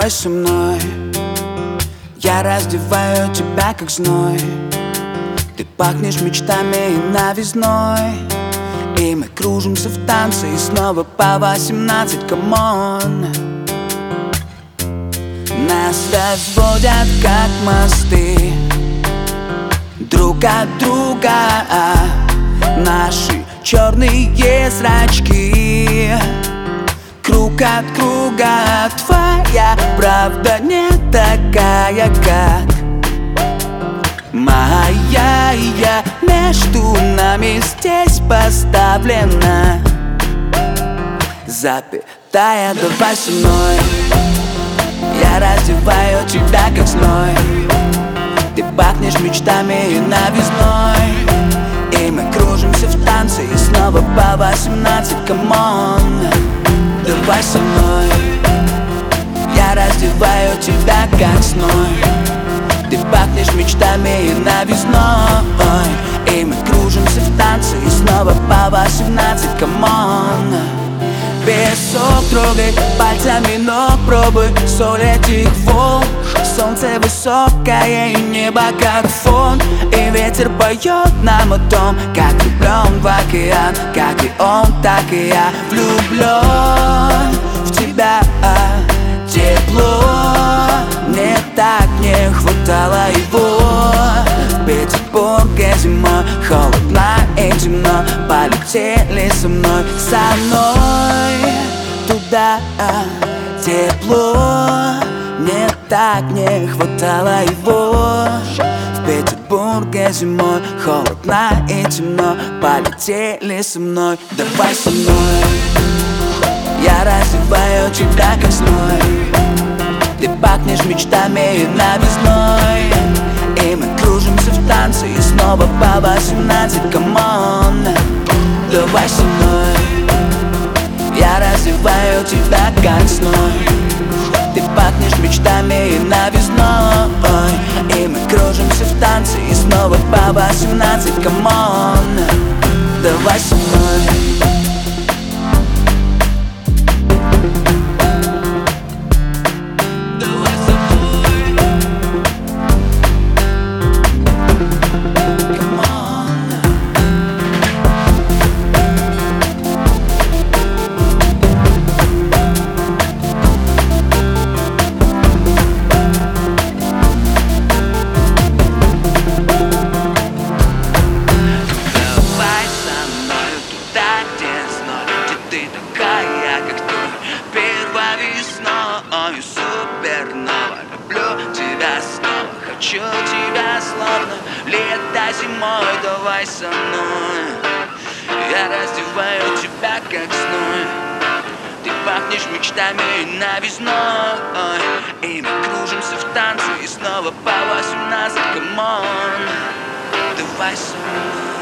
давай со мной. Я раздеваю тебя как зной. Ты пахнешь мечтами и новизной. И мы кружимся в танце и снова по 18, камон. Нас разводят как мосты друг от друга наши черные зрачки. Круг от круга твоя правда не такая, как моя. И я между нами здесь поставлена запятая. Давай со мной. Я раздеваю тебя как зной. Ты пахнешь мечтами и новизной. И мы кружимся в танце и снова по 18, камон. Давай со мной. Я раздеваю тебя как зной. Ты пахнешь мечтами и новизной. И мы кружимся в танце и снова по 18, камон. Песок трогай пальцами ног, пробуй соль этих волн. Солнце высокое и небо как фон. И ветер поет нам о том, как влюблен в океан. Как и он, так и я влюблен в тебя. Тепло, мне так не хватало его. В Петербурге зимой холодно и темно. Полетели со мной туда. Тепло, мне так не хватало его. В Петербурге зимой холодно и темно. Полетели со мной, давай со мной. Я раздеваю тебя как зной. Ты пахнешь мечтами и новизной. И мы кружимся в танце и снова по 18, камон. Давай со мной. Я раздеваю тебя как зной. Ты пахнешь мечтами и новизной. И мы кружимся в танце и снова по 18, камон. Давай со мной. Супернова, люблю тебя снова. Хочу тебя словно лето зимой. Давай со мной. Я раздеваю тебя как зной. Ты пахнешь мечтами и новизной. И мы кружимся в танце и снова по 18, камон. Давай со мной.